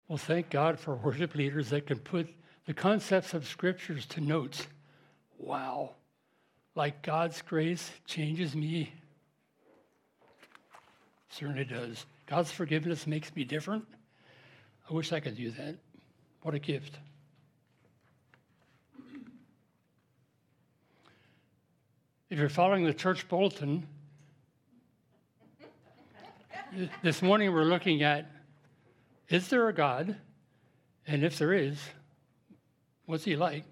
Well, thank God for worship leaders that can put the concepts of scriptures to notes. Wow. Like God's grace changes me. Certainly does. God's forgiveness makes me different. I wish I could do that. What a gift. If you're following the church bulletin, this morning we're looking at, is there a God? And if there is, what's he like?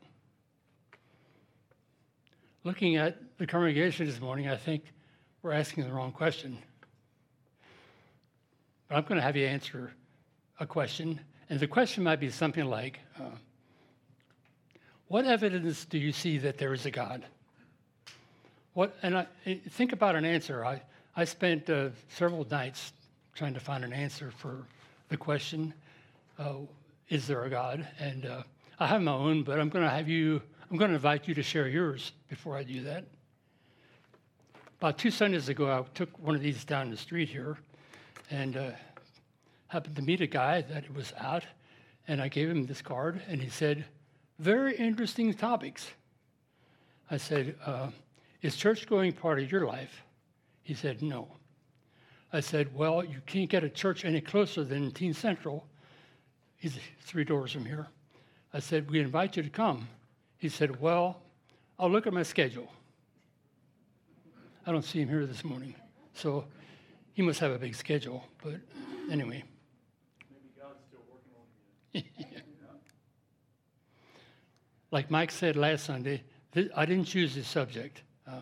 Looking at the congregation this morning, I think we're asking the wrong question. But I'm going to have you answer a question. And the question might be something like, what evidence do you see that there is a God? Think about an answer. I spent several nights trying to find an answer for the question, is there a God? And I have my own, but I'm going to invite you to share yours before I do that. About 2 Sundays ago, I took one of these down the street here and happened to meet a guy that was out, and I gave him this card, and he said, very interesting topics. I said, is church going part of your life? He said, no. I said, well, you can't get a church any closer than Teen Central. He's 3 doors from here. I said, we invite you to come. He said, well, I'll look at my schedule. I don't see him here this morning. So he must have a big schedule. But anyway. Maybe God's still working on you. Like Mike said last Sunday, I didn't choose this subject.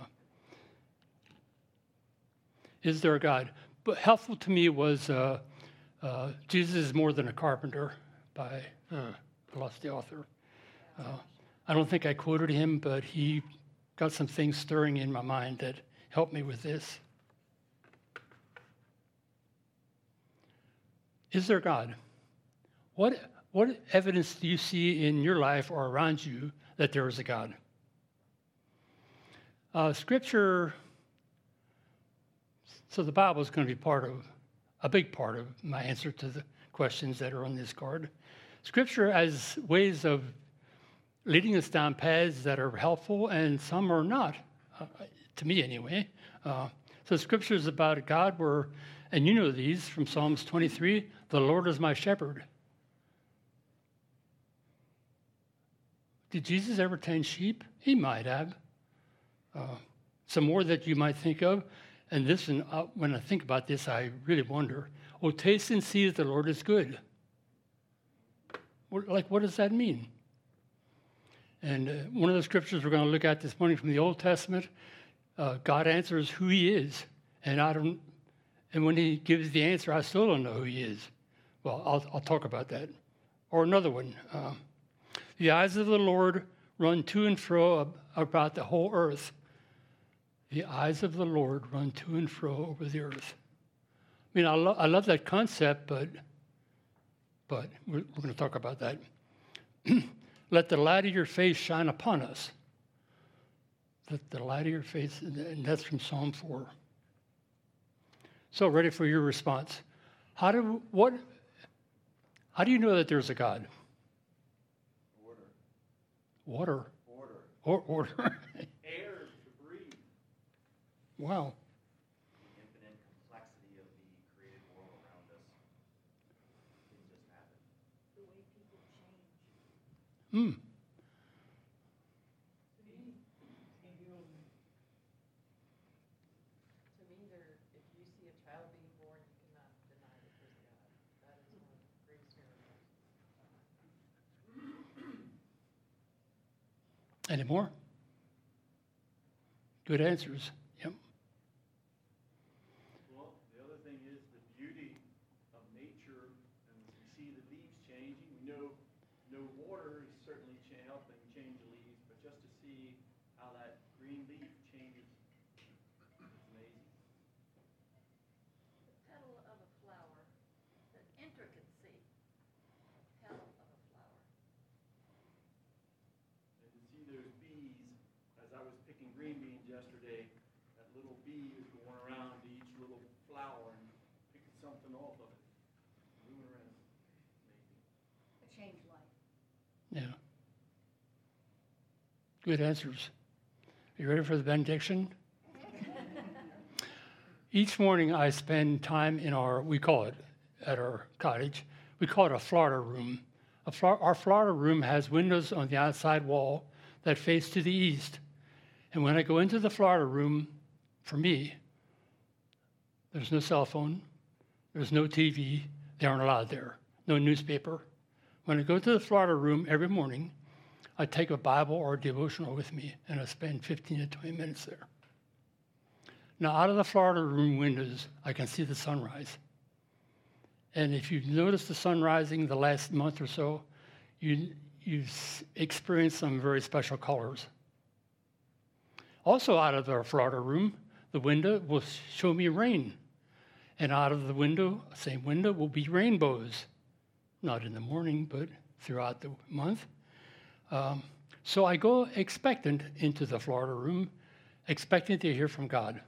Is there a God? But helpful to me was Jesus is more than a carpenter by I lost the author. I don't think I quoted him, but he got some things stirring in my mind that helped me with this. Is there God? What evidence do you see in your life or around you that there is a God? Scripture, so the Bible is going to be a big part of my answer to the questions that are on this card. Scripture has ways of leading us down paths that are helpful and some are not, to me anyway. So Scripture is about a God where, and you know these from Psalms 23, the Lord is my shepherd. Did Jesus ever tend sheep? He might have. Some more that you might think of. And this, when I think about this, I really wonder, oh, taste and see that the Lord is good. What does that mean? And one of the scriptures we're going to look at this morning from the Old Testament, God answers who he is. And when he gives the answer, I still don't know who he is. Well, I'll talk about that. Or another one. The eyes of the Lord run to and fro about the whole earth. The eyes of the Lord run to and fro over the earth. I mean, I love that concept, but we're going to talk about that. Let the light of your face shine upon us. Let the light of your face, and that's from Psalm 4. So, ready for your response. How do you know that there's a God? Water. Order. Air to breathe. Wow. The infinite complexity of the created world around us didn't just happen. The way people change. To me, if you see a child being born, you cannot deny that there's God. That is one of the greatest miracles. Any more? Good answers. Yep. Well, the other thing is the beauty of nature, and we see the leaves changing. We know water is certainly helping change the leaves, but just to see how that green leaf changes, it's amazing. The petal of a flower, the intricacy, petal of a flower. And to see those bees, as I was picking green beans yesterday, that little bee is going around to each little flower and picking something off of it. Moving around. Amazing. Good answers. You ready for the benediction? Each morning I spend time in we call it, at our cottage, we call it a Florida room. Our Florida room has windows on the outside wall that face to the east. And when I go into the Florida room, for me, there's no cell phone, there's no TV, they aren't allowed there, no newspaper. When I go to the Florida room every morning, I take a Bible or a devotional with me, and I spend 15 to 20 minutes there. Now, out of the Florida room windows, I can see the sunrise. And if you've noticed the sun rising the last month or so, you've experienced some very special colors. Also out of our Florida room, the window will show me rain. And out of the window, same window, will be rainbows. Not in the morning, but throughout the month. So I go expectant into the Florida room, expecting to hear from God.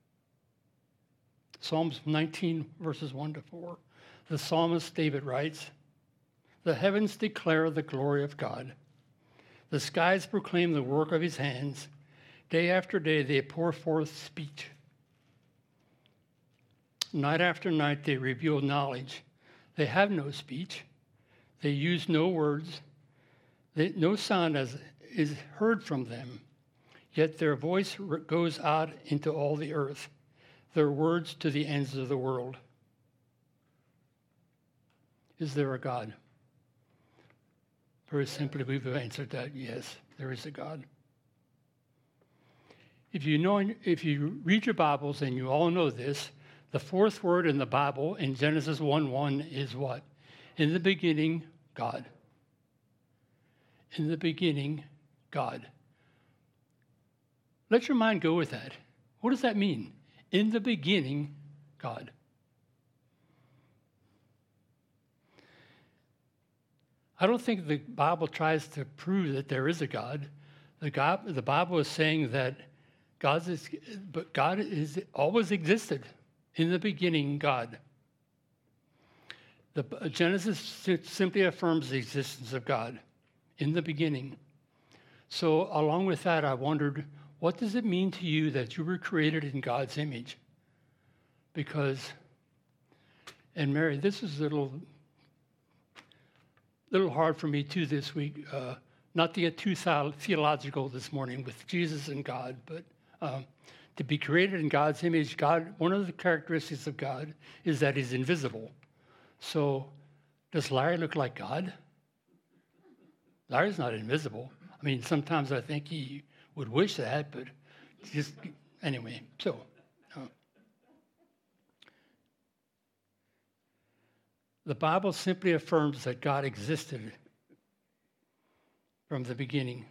Psalms 19, verses 1 to 4. The psalmist David writes, "The heavens declare the glory of God. The skies proclaim the work of his hands. Day after day they pour forth speech. Night after night they reveal knowledge. They have no speech. They use no words. No sound is heard from them. Yet their voice goes out into all the earth, their words to the ends of the world." Is there a God? Very simply, we've answered that, yes, there is a God. If you read your Bibles, and you all know this, the fourth word in the Bible in Genesis 1:1 is what? In the beginning, God. In the beginning, God. Let your mind go with that. What does that mean? In the beginning, God. I don't think the Bible tries to prove that there is a God. The Bible is saying that God is always existed. In the beginning, God. Genesis simply affirms the existence of God. In the beginning. So along with that, I wondered, what does it mean to you that you were created in God's image? Because, and Mary, this is a little hard for me too this week, not to get too theological this morning with Jesus and God, but to be created in God's image. God, one of the characteristics of God is that he's invisible. So does Larry look like God? Larry's not invisible. I mean, sometimes I think he would wish that, but just, anyway, so. The Bible simply affirms that God existed from the beginning.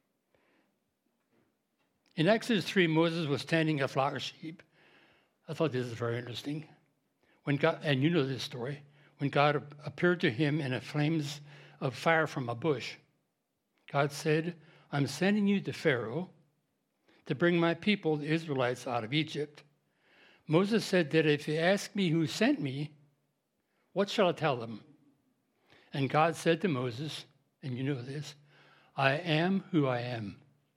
In Exodus 3, Moses was tending a flock of sheep. I thought this is very interesting. When God, and you know this story, when God appeared to him in flames of fire from a bush, God said, "I'm sending you to Pharaoh to bring my people, the Israelites, out of Egypt." Moses said that if they ask me who sent me, what shall I tell them? And God said to Moses, and you know this, "I am who I am."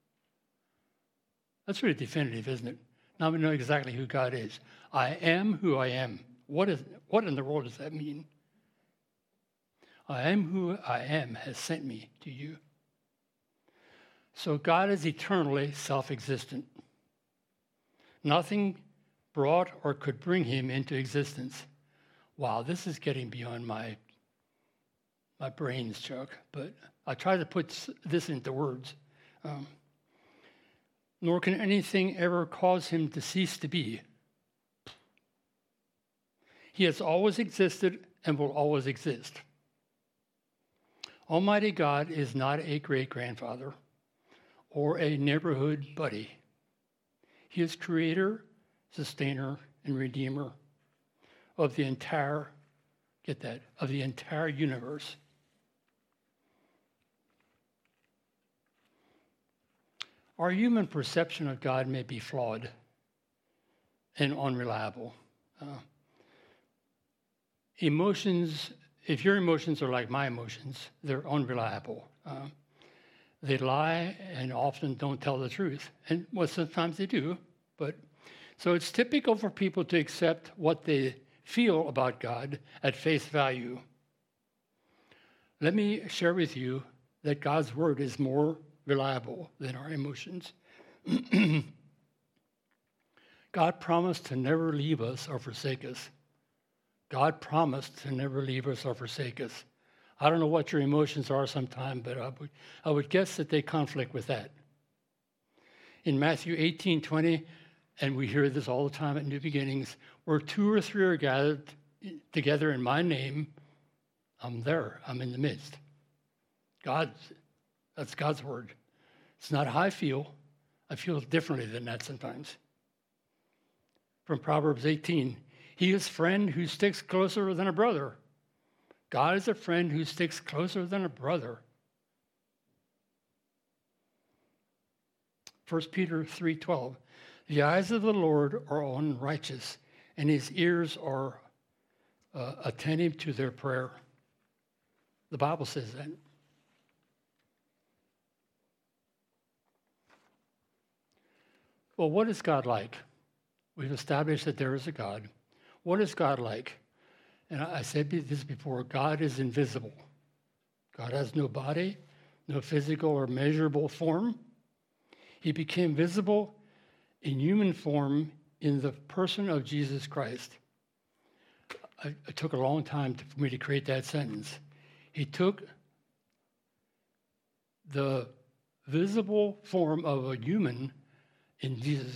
That's really definitive, isn't it? Now we know exactly who God is. I am who I am. What in the world does that mean? I am who I am has sent me to you. So God is eternally self-existent. Nothing brought or could bring him into existence. Wow, this is getting beyond my brains, Chuck, but I try to put this into words. Nor can anything ever cause him to cease to be. He has always existed and will always exist. Almighty God is not a great-grandfather or a neighborhood buddy. He is creator, sustainer, and redeemer of the entire, of the entire universe. Our human perception of God may be flawed and unreliable. Emotions, if your emotions are like my emotions, they're unreliable. They lie and often don't tell the truth. And well, sometimes they do, but so it's typical for people to accept what they feel about God at face value. Let me share with you that God's word is more reliable than our emotions. God promised to never leave us or forsake us. God promised to never leave us or forsake us. I don't know what your emotions are sometimes, but I would guess that they conflict with that. In Matthew 18:20, and we hear this all the time at New Beginnings, where 2 or 3 are gathered together in my name, I'm there. I'm in the midst. That's God's word. It's not how I feel. I feel differently than that sometimes. From Proverbs 18, he is a friend who sticks closer than a brother. God is a friend who sticks closer than a brother. 1 Peter 3:12, the eyes of the Lord are on righteous, and his ears are attentive to their prayer. The Bible says that. Well, what is God like? We've established that there is a God. What is God like? And I said this before, God is invisible. God has no body, no physical or measurable form. He became visible in human form in the person of Jesus Christ. It took a long time for me to create that sentence. He took the visible form of a human in Jesus.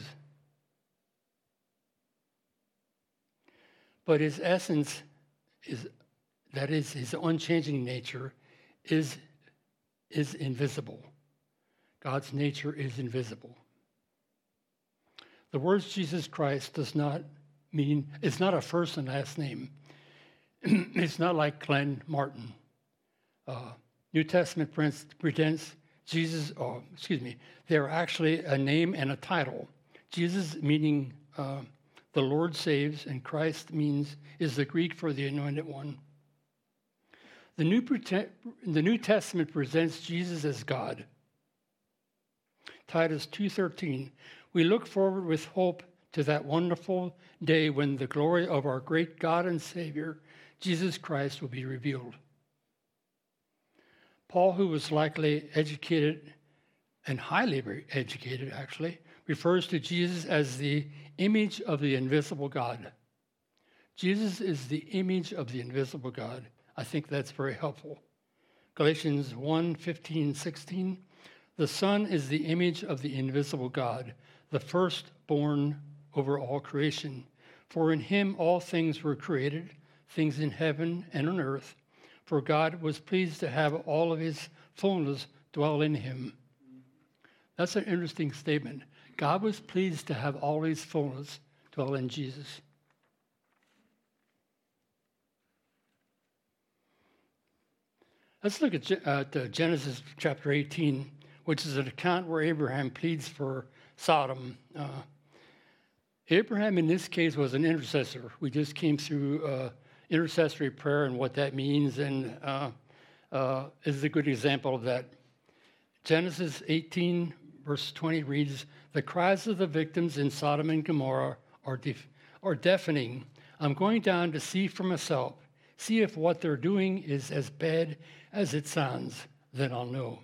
But his essence is, that is, his unchanging nature is invisible. God's nature is invisible. The words Jesus Christ does not mean, it's not a first and last name. It's not like Glenn Martin. New Testament presents Jesus, they're actually a name and a title. Jesus meaning the Lord saves, and Christ is the Greek for the anointed one. The New Testament presents Jesus as God. Titus 2:13, we look forward with hope to that wonderful day when the glory of our great God and Savior, Jesus Christ, will be revealed. Paul, who was likely educated and highly educated, actually, refers to Jesus as the image of the invisible God. Jesus is the image of the invisible God. I think that's very helpful. Galatians 1:15-16, the Son is the image of the invisible God, the firstborn over all creation. For in him all things were created, things in heaven and on earth. For God was pleased to have all of his fullness dwell in him. That's an interesting statement. God was pleased to have all his fullness dwell in Jesus. Let's look at Genesis chapter 18, which is an account where Abraham pleads for Sodom. Abraham, in this case, was an intercessor. We just came through intercessory prayer and what that means, and is a good example of that. Genesis 18, verse 20 reads, the cries of the victims in Sodom and Gomorrah are deafening. I'm going down to see for myself, see if what they're doing is as bad as it sounds, then I'll know.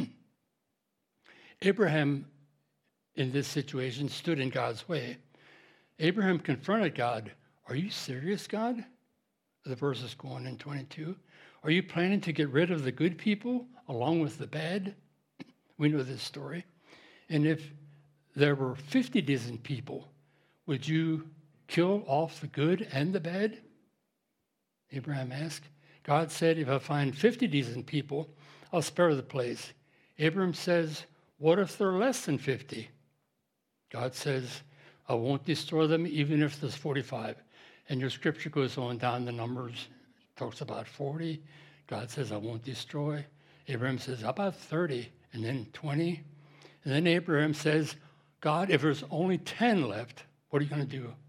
Abraham, in this situation, stood in God's way. Abraham confronted God. Are you serious, God? The verses go on in 22. Are you planning to get rid of the good people along with the bad? We know this story. And if there were 50 decent people, would you kill off the good and the bad? Abraham asked. God said, if I find 50 decent people, I'll spare the place. Abraham says, what if there are less than 50? God says, I won't destroy them even if there's 45. And your scripture goes on down the numbers, talks about 40. God says, I won't destroy. Abraham says, how about 30? And then 20. And then Abraham says, God, if there's only 10 left, what are you going to do?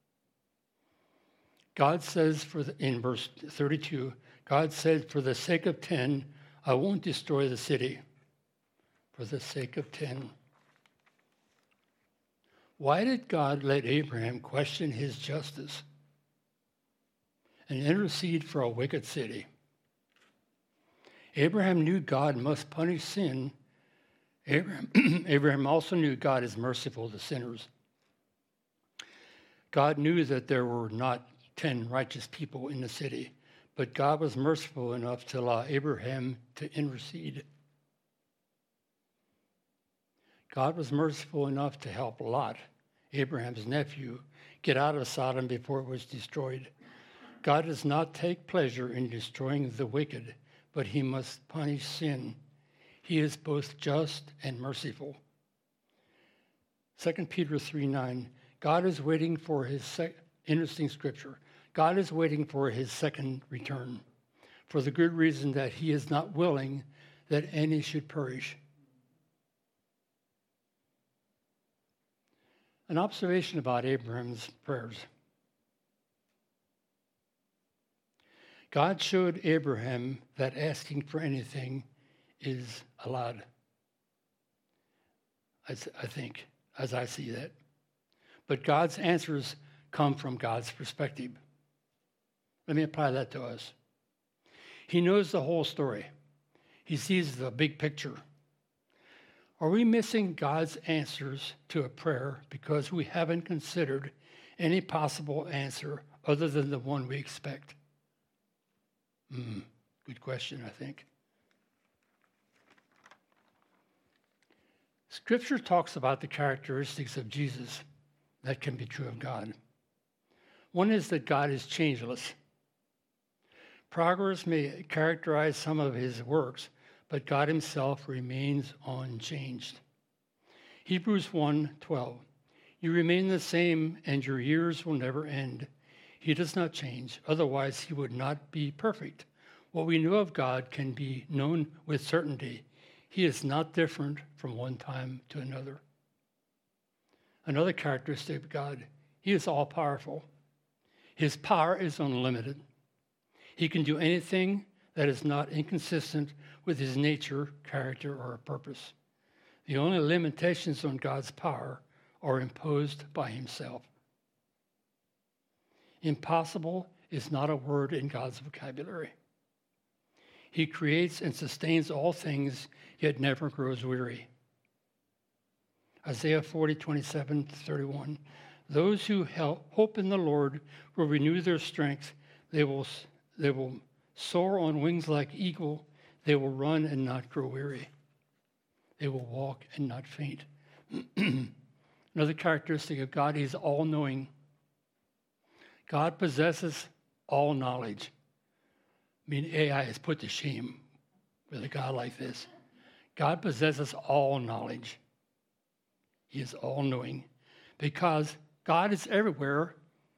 God says, in verse 32, God said, for the sake of 10, I won't destroy the city. for the sake of 10. Why did God let Abraham question his justice and intercede for a wicked city? Abraham knew God must punish sin. Abraham also knew God is merciful to sinners. God knew that there were not 10 righteous people in the city, but God was merciful enough to allow Abraham to intercede. God was merciful enough to help Lot, Abraham's nephew, get out of Sodom before it was destroyed. God does not take pleasure in destroying the wicked, but he must punish sin. He is both just and merciful. 2 Peter 3:9, God is waiting for his interesting scripture. God is waiting for his second return, for the good reason that he is not willing that any should perish. An observation about Abraham's prayers. God showed Abraham that asking for anything is allowed. I think, as I see that. But God's answers come from God's perspective. Let me apply that to us. He knows the whole story. He sees the big picture. Are we missing God's answers to a prayer because we haven't considered any possible answer other than the one we expect? Good question, I think. Scripture talks about the characteristics of Jesus that can be true of God. One is that God is changeless. Progress may characterize some of his works, but God himself remains unchanged. Hebrews 1:12, you remain the same and your years will never end. He does not change, otherwise he would not be perfect. What we know of God can be known with certainty. He is not different from one time to another. Another characteristic of God, he is all-powerful. His power is unlimited. He can do anything that is not inconsistent with his nature, character, or purpose. The only limitations on God's power are imposed by himself. Impossible is not a word in God's vocabulary. He creates and sustains all things, yet never grows weary. Isaiah 40:27-31. Those who hope in the Lord will renew their strength. They will soar on wings like eagle. They will run and not grow weary. They will walk and not faint. Another characteristic of God, he's all-knowing. God possesses all knowledge. I mean, AI is put to shame with a God like this. God possesses all knowledge. He is all-knowing because God is everywhere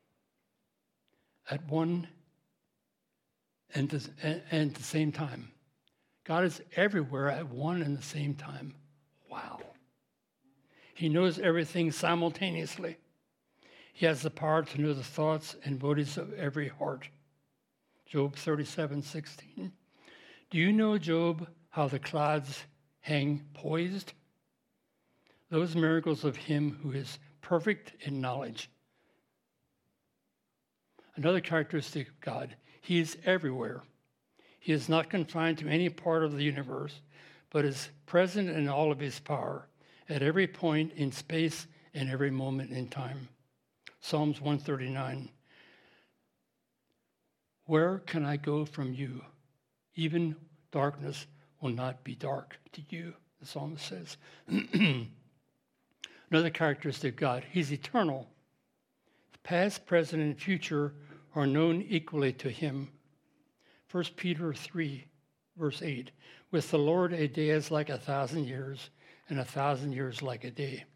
at one and the same time. God is everywhere at one and the same time. Wow. He knows everything simultaneously. He has the power to know the thoughts and motives of every heart. Job 37:16. Do you know, Job, how the clouds hang poised? Those miracles of him who is perfect in knowledge. Another characteristic of God, he is everywhere. He is not confined to any part of the universe, but is present in all of his power, at every point in space and every moment in time. Psalms 139. Where can I go from you? Even darkness will not be dark to you, the psalmist says. Another characteristic of God, he's eternal. The past, present, and future are known equally to him. 1 Peter 3:8. With the Lord, a day is like 1,000 years, and 1,000 years like a day.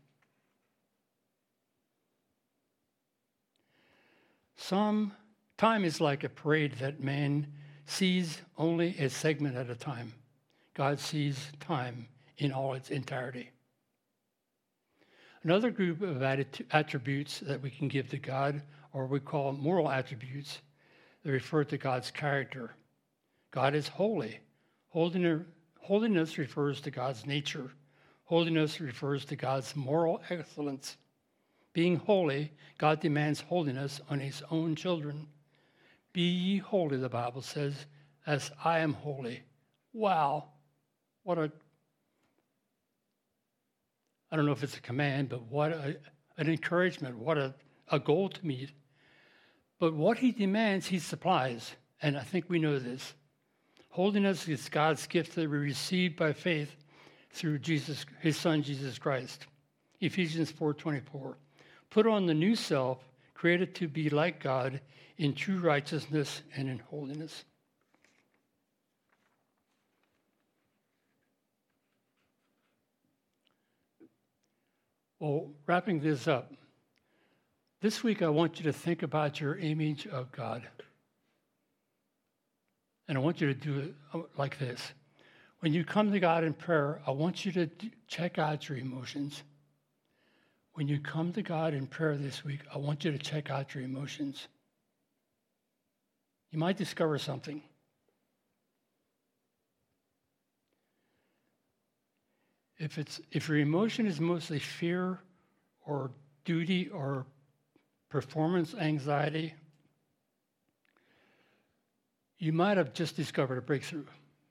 Time is like a parade that man sees only a segment at a time. God sees time in all its entirety. Another group of attributes that we can give to God, or we call moral attributes, that refer to God's character. God is holy. Holiness refers to God's nature. Holiness refers to God's moral excellence. Being holy, God demands holiness on his own children. Be ye holy, the Bible says, as I am holy. Wow. I don't know if it's a command, but what an encouragement, what a goal to meet. But what he demands, he supplies. And I think we know this. Holiness is God's gift that we receive by faith through Jesus, his Son, Jesus Christ. Ephesians 4:24. Put on the new self, created to be like God in true righteousness and in holiness. Well, wrapping this up, this week I want you to think about your image of God. And I want you to do it like this. When you come to God in prayer, I want you to check out your emotions. When you come to God in prayer this week, I want you to check out your emotions. You might discover something. If your emotion is mostly fear or duty or performance anxiety, you might have just discovered a breakthrough.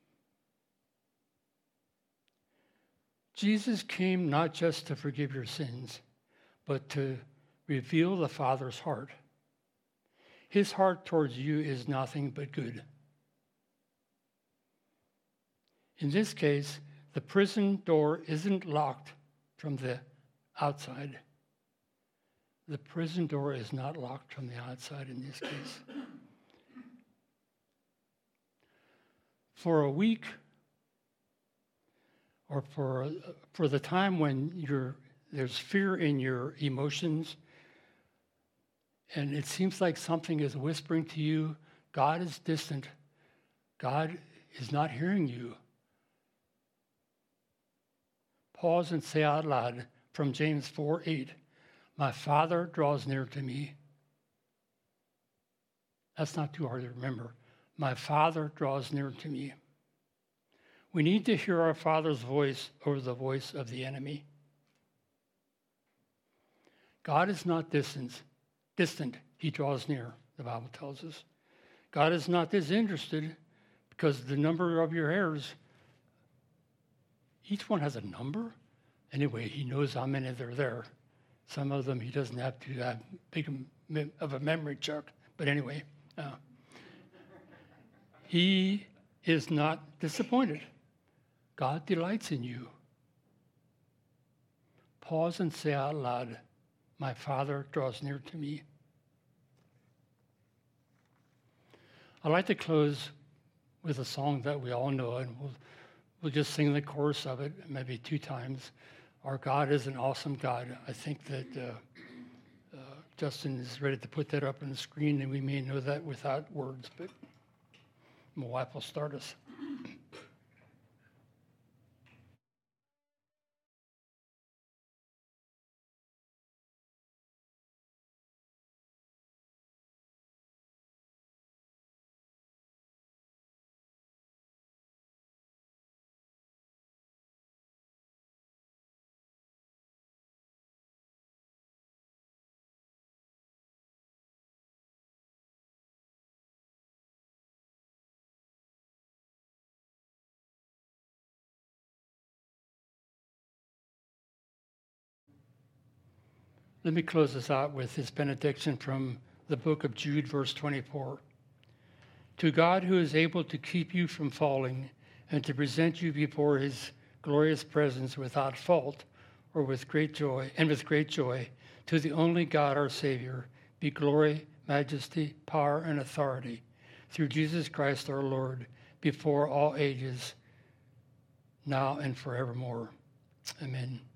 Jesus came not just to forgive your sins, but to reveal the Father's heart. His heart towards you is nothing but good. In this case, the prison door isn't locked from the outside. The prison door is not locked from the outside in this case. For a week, or for the time when there's fear in your emotions, and it seems like something is whispering to you, God is distant. God is not hearing you. Pause and say out loud from James 4:8, my Father draws near to me. That's not too hard to remember. My Father draws near to me. We need to hear our Father's voice over the voice of the enemy. God is not distant. He draws near, the Bible tells us. God is not disinterested because the number of your hairs, each one has a number. Anyway, he knows how many there are there. Some of them he doesn't have to have big of a memory chuck. But anyway, he is not disappointed. God delights in you. Pause and say out loud, my Father draws near to me. I'd like to close with a song that we all know, and we'll just sing the chorus of it maybe 2 times. Our God is an awesome God. I think that Justin is ready to put that up on the screen, and we may know that without words, but my wife will start us. Let me close this out with this benediction from the book of Jude, verse 24. To God, who is able to keep you from falling and to present you before his glorious presence without fault or with great joy, to the only God, our Savior, be glory, majesty, power, and authority through Jesus Christ our Lord, before all ages, now and forevermore. Amen.